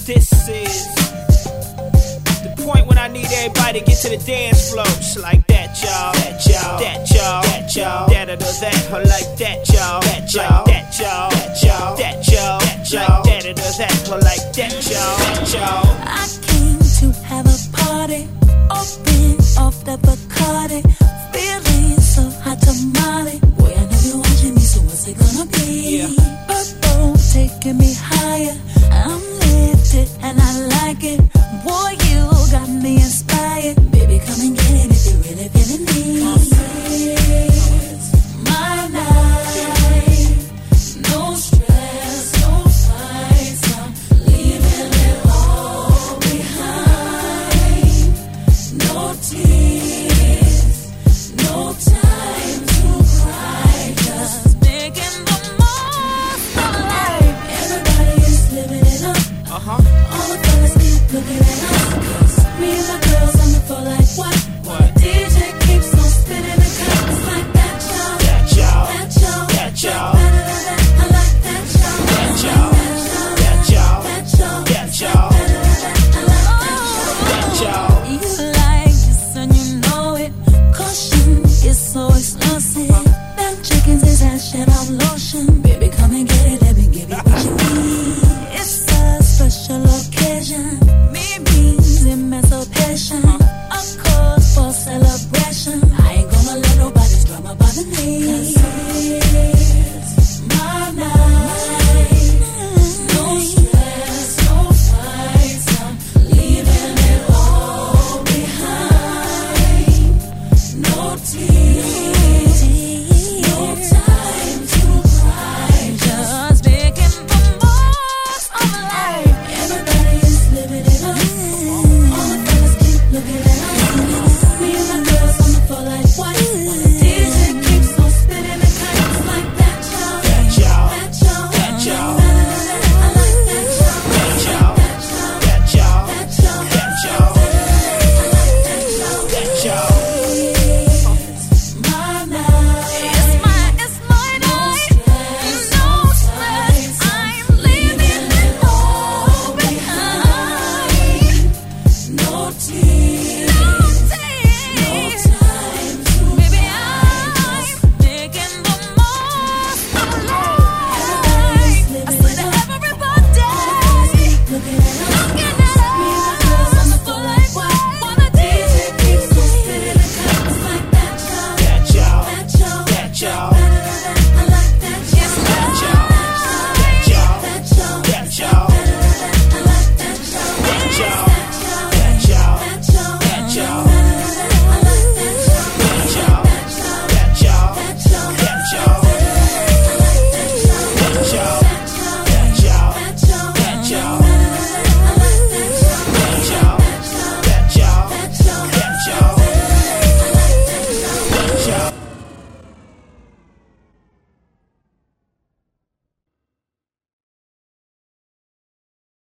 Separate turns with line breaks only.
This is the point when I need everybody to get to the dance floor. Just like that, y'all. That y'all. That y'all. That y'all. That or that. Or like that, y'all. That y'all. That y'all. That y'all. That y'all. That y'all. That or that. Or like that, y'all. That y'all.
I came to have a party, open off the Bacardi, feeling so hot tamale. Boy, I know you're watching me, so what's it gonna be?
Yeah.
Purple taking me higher. I'm lifted and I like it. Boy, you got me inspired. Baby, come and get it if you're really feeling me. My night, no stress, no fights. I'm leaving it all behind. No tears, no time to cry. Just making the most of life. Everybody is living it up. All the fellas keep looking at us. 'Cause me and my girls on the floor like what? DJ keeps on spinning the cup. It's like that, y'all.
That y'all.
That y'all.
That y'all.
I like that, y'all.
That y'all. That y'all.
That y'all.
That y'all.
I like
That y'all.
you like this and you know it. Caution is so explosive. Them chickens is that shit out lotion.